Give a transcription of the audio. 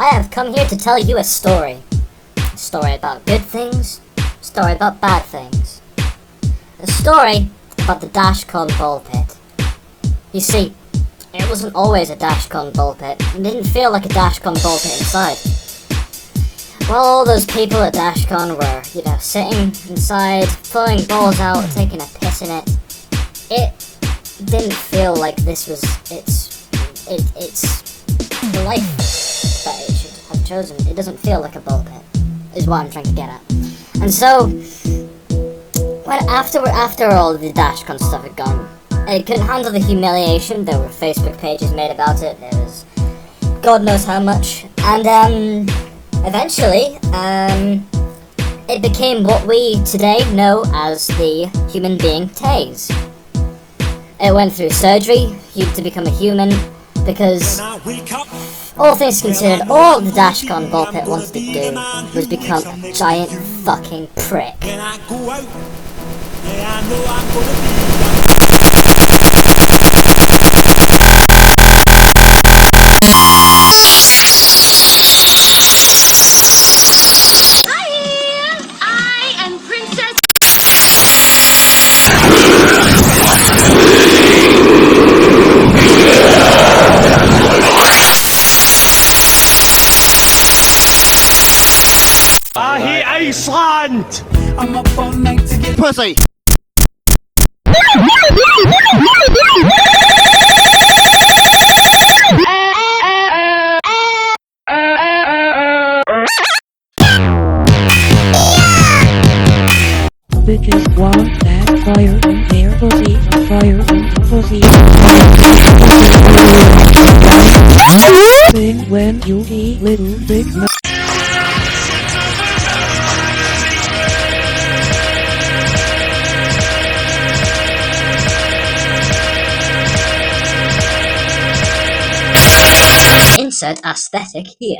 I have come here to tell you a story. A story about good things, a story about bad things. A story about the Dashcon ball pit. You see, it wasn't always a Dashcon ball pit. It didn't feel like a Dashcon ball pit inside. While all those people at Dashcon were, sitting inside, throwing balls out, taking a piss in it, it didn't feel like this was it's the life that it should have chosen. It doesn't feel like a ball pit, is what I'm trying to get at. And so, when after all the Dashcon stuff had gone, it couldn't handle the humiliation. There were Facebook pages made about it. There was God knows how much. And eventually, it became what we today know as the human being Taze. It went through surgery to become a human because, all things considered, all the Dashcon ball pit wanted to do was become a giant fucking prick. Iceland! I'm up all night to get pussy! Bitches want that fire in their pussy, fire in the pussy. Thing when you eat little big nuts. Insert aesthetic here.